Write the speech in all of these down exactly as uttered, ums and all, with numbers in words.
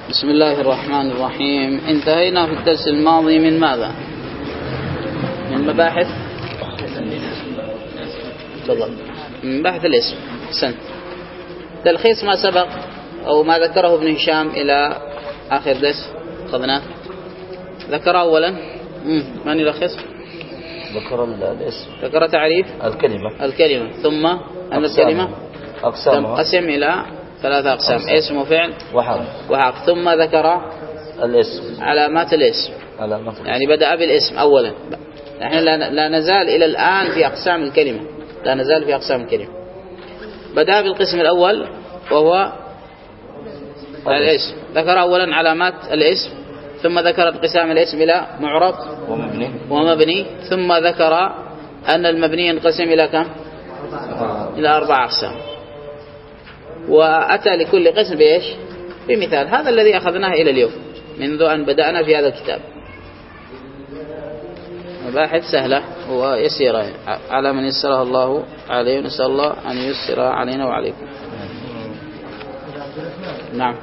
بسم الله الرحمن الرحيم. انتهينا في الدرس الماضي من ماذا؟ من مباحث تفضل من مباحث الاسم. حسن. تلخيص ما سبق أو ما ذكره ابن هشام إلى آخر درس أخذناه. ذكر أولا من يلخص؟ ذكر الاسم، ذكر تعريف الكلمة الكلمة ثم أن الكلمة أقسامها تنقسم إلى ثلاثة أقسام: أقسام. اسم وفعل وحرف وحرف. ثم ذكر الاسم علامات الاسم، علامات الاسم. يعني بدأ بالاسم أولا. نحن لا نزال إلى الآن في أقسام الكلمة، لا نزال في أقسام الكلمة. بدأ بالقسم الأول وهو الاسم. ذكر أولا علامات الاسم، ثم ذكر انقسام الاسم إلى معرب ومبني ومبني، ثم ذكر أن المبني ينقسم إلى كم؟ إلى أربع أقسام. وأتى لكل قسم بإيش؟ بمثال. هذا الذي أخذناه إلى اليوم منذ أن بدأنا في هذا الكتاب. مباحث سهلة ويسيرة على من يسرها الله عليه، ونسأل الله أن يسر علينا وعليكم. نعم.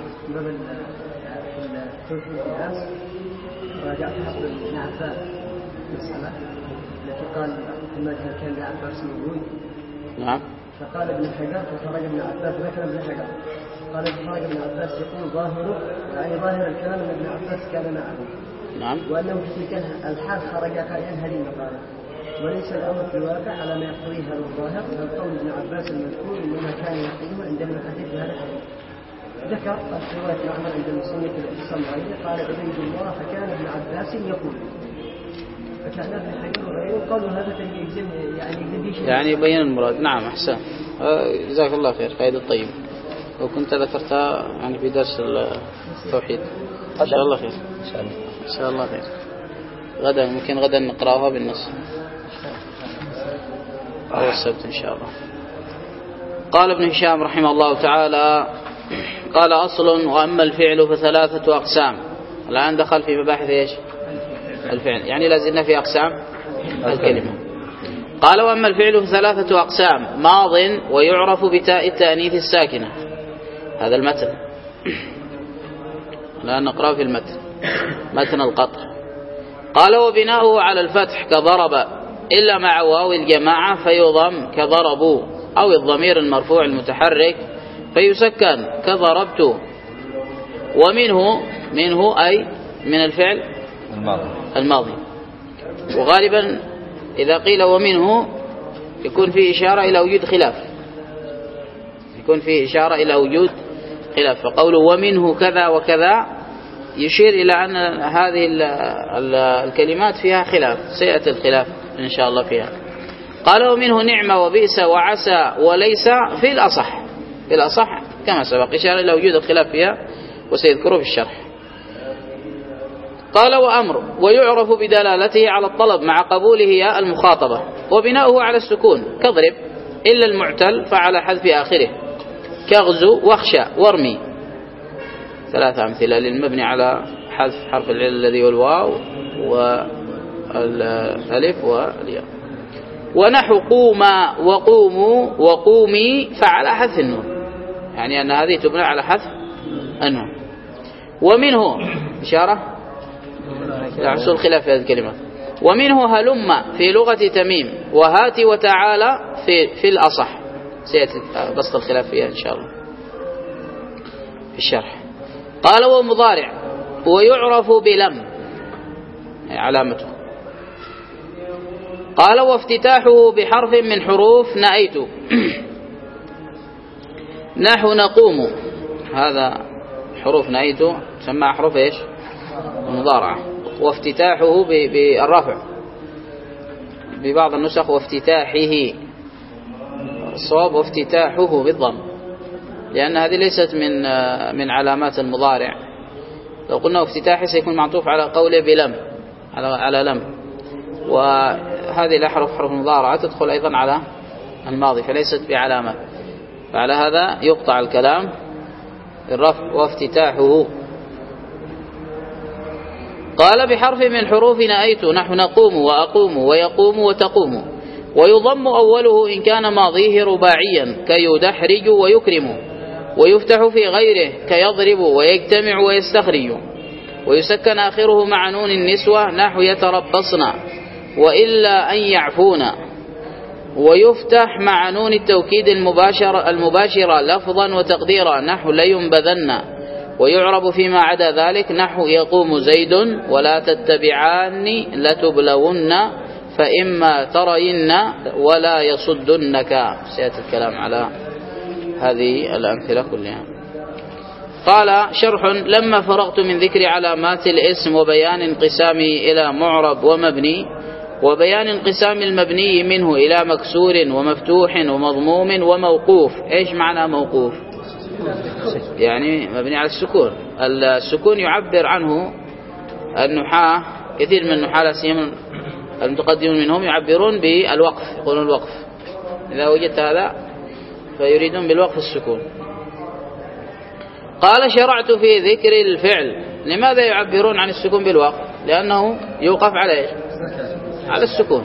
راجعت حفظ ابن عباس المسألة التي قال محمد هل كان ابن عباس موجود؟ نعم. فقال ابن حجر فخرج ابن عباس، ذكر ابن حجر قال خرج ابن عباس يقول ظاهره يعني ظاهر الكلام ان ابن عباس كان معه. نعم. وانه في تلك الحال خرج قائلا هذه المقالة، وليس الامر في الواقع على ما يقتضيه هذا الظاهر، بل قول ابن عباس المذكور انما كان يقيم عند المحدث بهذا الحديث. ذكر رواية معمر عند المصنف الاعتصام عليه قال عبيد الله فكان ابن عباس يقول، فكان ابن حجر وغيره قالوا هذا يجزم يعني يجزم يعني يبين المراد. نعم أحسن، جزاك الله خير، فائدة طيبة. لو كنت ذكرتها يعني في درس التوحيد إن شاء الله خير. إن شاء الله خير. غدا ممكن غدا نقرأها بالنص أو السبت إن شاء الله. قال ابن هشام رحمه الله تعالى: قال أصل وأما الفعل فثلاثة أقسام. الآن دخل في مباحث إيش؟ الفعل، يعني لازلنا في أقسام الكلمة. قال: وأما الفعل فثلاثة أقسام: ماض ويعرف بتاء التأنيث الساكنة. هذا المتن. الآن نقرأ في المتن، متن القطع. قال: وبناؤه على الفتح كضرب إلا مع واو الجماعة فيضم كضربوا، أو الضمير المرفوع المتحرك فيسكن كضربت. ومنه منه أي من الفعل الماضي الماضي. وغالبا إذا قيل ومنه يكون فيه إشارة إلى وجود خلاف، يكون فيه إشارة إلى وجود خلاف. فقوله ومنه كذا وكذا يشير إلى أن هذه الكلمات فيها خلاف، سيأتي الخلاف إن شاء الله فيها. قال: ومنه نعمة وبئس وعسى وليس في الأصح. في الأصح كما سبق إشارة إلى وجود الخلاف فيها وسيذكره في الشرح. قال: وأمر ويعرف بدلالته على الطلب مع قبوله ياء المخاطبة، وبناؤه على السكون كضرب إلا المعتل فعلى حذف آخره، كغزو واخشى وارمي. ثلاثة أمثلة للمبني على حذف حرف العلة الذي والواو والألف والياء. ونحو قوما وقوموا وقومي فعلى حذف النون، يعني أن هذه تبنى على حذف النون. ومنه إشارة لحصول خلاف في هذه الكلمة. ومنه هلم في لغة تميم، وهات وتعالى في في الأصح. سيأتي بسط الخلاف فيها إن شاء الله في الشرح. قال: ومضارع ويعرف بلم علامته. قال: وافتتاحه بحرف من حروف نأيت نحو نقوم. هذا حروف نأيت تسمى حروف إيش؟ المضارعة. وافتتاحه بالرفع ببعض النسخ، وافتتاحه. الصواب وافتتاحه بالضم، لأن هذه ليست من من علامات المضارع. لو قلنا افتتاحه سيكون معطوف على قوله بلم، على على لم، وهذه الأحرف حروف المضارعة تدخل أيضا على الماضي فليست بعلامة، فعلى هذا يقطع الكلام بالرفع وافتتاحه. قال: بحرف من حروف نأيت نحو نقوم وأقوم ويقوم وتقوم. ويضم أوله إن كان ماضيه رباعيا كيدحرج ويكرم، ويفتح في غيره كيضرب ويجتمع ويستخرج، ويسكن آخره مع نون النسوة نحو يتربصن وإلا أن يعفون، ويفتح مع نون التوكيد المباشرة, المباشرة لفظا وتقديرا نحو لينبذن، ويعرب فيما عدا ذلك نحو يقوم زيد ولا تتبعان لتبلون فإما ترين ولا يصدنك. سيأتي الكلام على هذه الأمثلة كلها. قال شرح: لما فرغت من ذكر علامات الاسم وبيان انقسامه إلى معرب ومبني، وبيان انقسام المبني منه إلى مكسور ومفتوح ومضموم وموقوف. إيش معنى موقوف؟ يعني مبني على السكون. السكون يعبر عنه النحاة، كثير من النحاة لا سيما المتقدمون منهم يعبرون بالوقف، يقولون الوقف. إذا وجدت هذا فيريدون بالوقف السكون. قال شرعت في ذكر الفعل. لماذا يعبرون عن السكون بالوقف؟ لأنه يوقف على إيش؟ على السكون.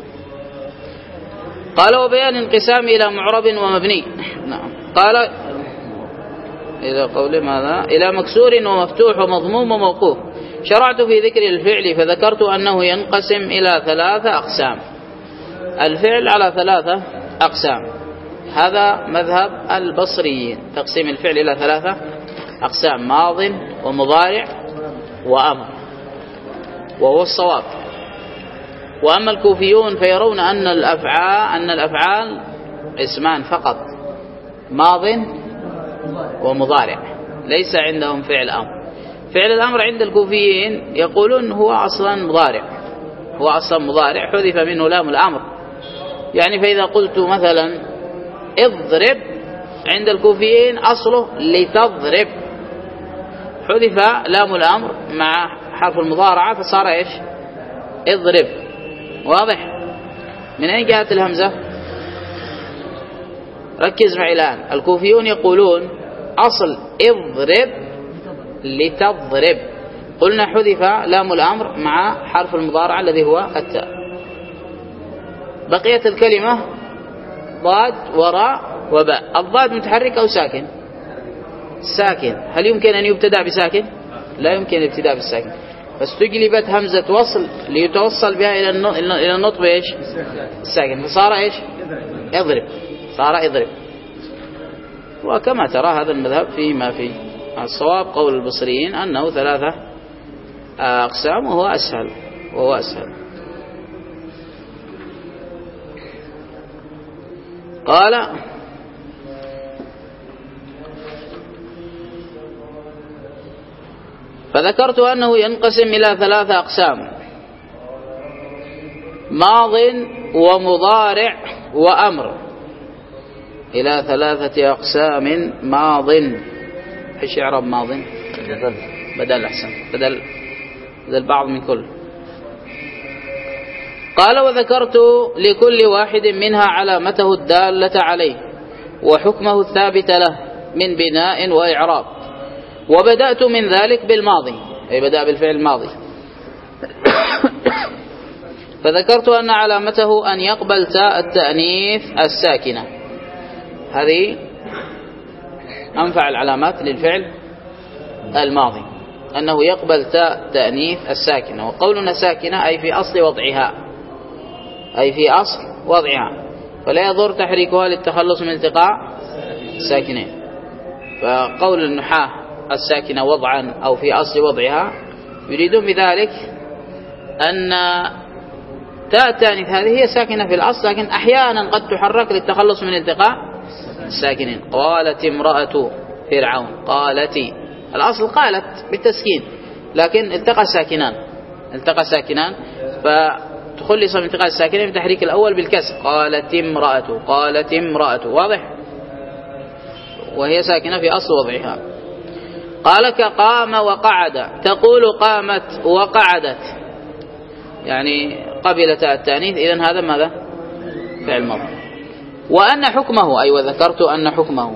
قال وبيان انقسام إلى معرب ومبني. نعم. قال إلى قول ماذا؟ إلى مكسور ومفتوح ومضموم وموقوف. شرعت في ذكر الفعل فذكرت أنه ينقسم إلى ثلاثة أقسام. الفعل على ثلاثة أقسام، هذا مذهب البصريين، تقسيم الفعل إلى ثلاثة أقسام: ماض ومضارع وأمر، وهو الصواب. وأما الكوفيون فيرون أن الأفعال أن الأفعال اسمان فقط: ماض ومضارع، ليس عندهم فعل أمر. فعل الأمر عند الكوفيين يقولون هو أصلا مضارع، هو أصلا مضارع حذف منه لام الأمر. يعني فإذا قلت مثلا اضرب، عند الكوفيين أصله لتضرب، حذف لام الأمر مع حرف المضارعة فصار إيش؟ اضرب. واضح؟ من أين جاءت الهمزة؟ ركز معي الآن. الكوفيون يقولون أصل اضرب لتضرب، قلنا حذف لام الأمر مع حرف المضارعة الذي هو التاء. بقية الكلمة ضاد وراء وباء. الضاد متحرك أو ساكن؟ ساكن. هل يمكن أن يبتدأ بساكن؟ لا يمكن الابتداء بالساكن، فاستجلبت همزة وصل ليتوصل بها إلى النطق إيش؟ الساكن، فصار إيش؟ اضرب، صار اضرب. وكما ترى هذا المذهب فيما فيه. الصواب قول البصريين أنه ثلاثة أقسام وهو أسهل وهو أسهل. قال فذكرت أنه ينقسم إلى ثلاثة أقسام: ماض ومضارع وأمر. إلى ثلاثة أقسام: ماض. إيش إعراب ماض؟ بدل بدل أحسن، بدل بدل بعض من كل. قال وذكرت لكل واحد منها علامته الدالة عليه وحكمه الثابت له من بناء وإعراب، وبدأت من ذلك بالماضي، أي بدأ بالفعل الماضي. فذكرت أن علامته أن يقبل تاء التأنيث الساكنة. هذه أنفع العلامات للفعل الماضي، أنه يقبل تاء التأنيث الساكنة. وقولنا ساكنة أي في أصل وضعها، أي في أصل وضعها، فلا يضر تحريكها للتخلص من التقاء الساكنين. فقول النحاة الساكنة وضعا أو في أصل وضعها يريدون بذلك أن تاء التأنيث هذه هي ساكنة في الأصل، لكن أحيانا قد تحرك للتخلص من التقاء الساكنين. قالت امرأة فرعون، قالتي، الأصل قالت بالتسكين، لكن التقى ساكنان التقى ساكنان فتخلص من التقاء الساكنين بتحريك الأول بالكسر. قالت امرأة، قالت امرأة. واضح؟ وهي ساكنة في أصل وضعها. قال كقام وقعد، تقول قامت وقعدت، يعني قبلت التأنيث، إذن هذا ماذا؟ فعل ماضي. وأن حكمه، أي وذكرت أن حكمه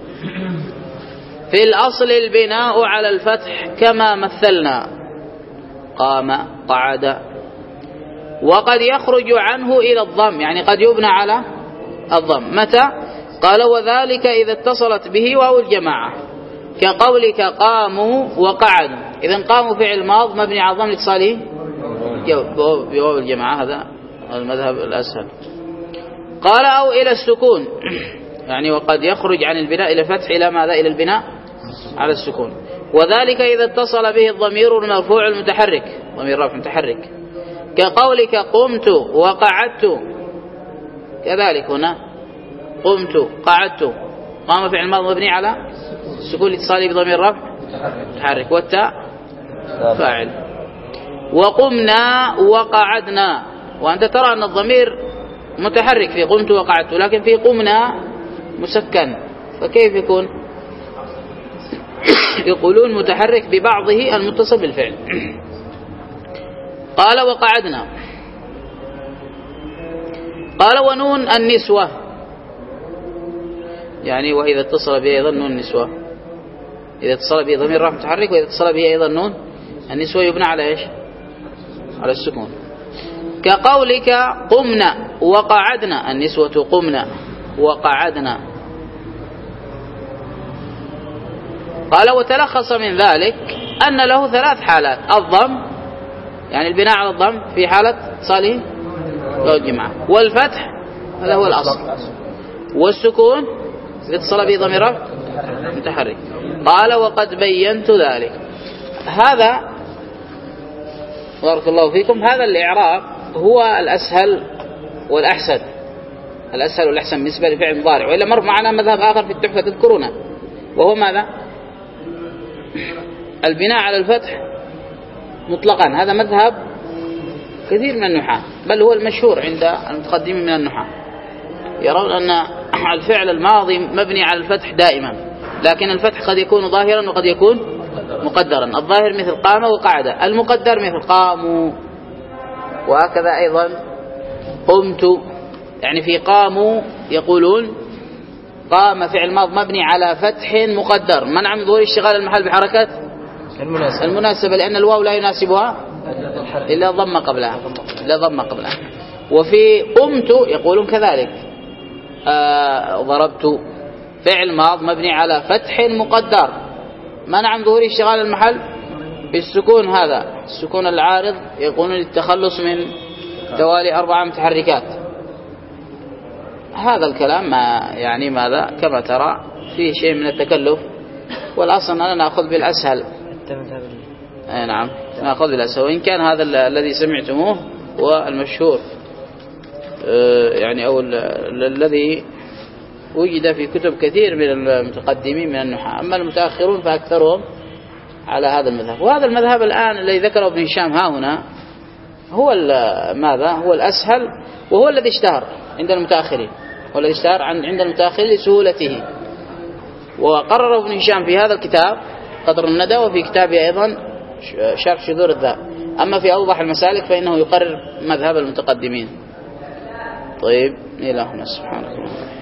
في الأصل البناء على الفتح كما مثلنا: قام، قعد. وقد يخرج عنه إلى الضم، يعني قد يبنى على الضم. متى؟ قال وذلك إذا اتصلت به واو الجماعة كقولك قاموا وقعدوا. إذن قاموا فعل ماض مبني على الضم لاتصاله بواو الجماعة، هذا المذهب الأسهل. قال أو إلى السكون، يعني وقد يخرج عن البناء إلى الفتح إلى ماذا؟ إلى البناء على السكون. وذلك إذا اتصل به الضمير المرفوع المتحرك، ضمير رفع متحرك، كقولك قمت وقعدت. كذلك هنا قمت قعدت، قام فعل ماض مبني على السكون لاتصاله بضمير رفع متحرك والتاء فاعل. وقمنا وقعدنا، وأنت ترى أن الضمير متحرك في قمت وقعدت، لكن في قمنا مسكن، فكيف يكون؟ يقولون متحرك ببعضه المتصل بالفعل. قال وقعدنا. قال ونون النسوة، يعني وإذا اتصل به أيضا نون النسوة، إذا اتصل به ضمير رفع متحرك، وإذا اتصل به أيضا نون النسوة يبنى على إيش؟ على السكون. كقولك قمنا وقعدنا، النسوة قمنا وقعدنا. قال وتلخص من ذلك أن له ثلاث حالات: الضم، يعني البناء على الضم في حالة اتصاله والجماعة، والفتح هذا هو الأصل، والسكون إذا اتصل به ضمير رفع متحرك. قال وقد بينت ذلك. هذا بارك الله فيكم، هذا الإعراب هو الأسهل والأحسن، الأسهل والأحسن بالنسبة لفعل مضارع. وإلا مر معنا مذهب آخر في التحفة تذكرونه، وهو ماذا؟ البناء على الفتح مطلقا. هذا مذهب كثير من النحاة، بل هو المشهور عند المتقدمين من النحاة، يرون أن الفعل الماضي مبني على الفتح دائما، لكن الفتح قد يكون ظاهرا وقد يكون مقدرا. الظاهر مثل قام وقعد، المقدر مثل قاموا، وهكذا أيضا قمت. يعني في قاموا يقولون قام فعل ماض مبني على فتح مقدر منع من ظهور اشتغال المحل بحركة المناسبة, المناسبة لأن الواو لا يناسبها إلا ضم قبلها إلا ضم قبلها. وفي قمت يقولون كذلك آه ضربت فعل ماض مبني على فتح مقدر منع من ظهور اشتغال المحل بالسكون، هذا السكون العارض يقولون للتخلص من توالي أربع متحركات. هذا الكلام ما يعني ماذا كما ترى فيه شيء من التكلف، والأصل أننا نأخذ بالأسهل. أي نعم نأخذ بالأسهل، وإن كان هذا الذي سمعتموه هو المشهور يعني أو الذي وجد في كتب كثير من المتقدمين من النحاة. أما المتأخرون فأكثرهم على هذا المذهب. وهذا المذهب الآن الذي ذكره ابن هشام ها هنا هو ماذا هو الأسهل، وهو الذي اشتهر عند المتأخرين، هو الذي اشتهر عند المتأخرين لسهولته. وقرر ابن هشام في هذا الكتاب قدر الندى، وفي كتابه أيضا شرح شذور الذهب. أما في أوضح المسالك فإنه يقرر مذهب المتقدمين. طيب إلى هنا سبحانك.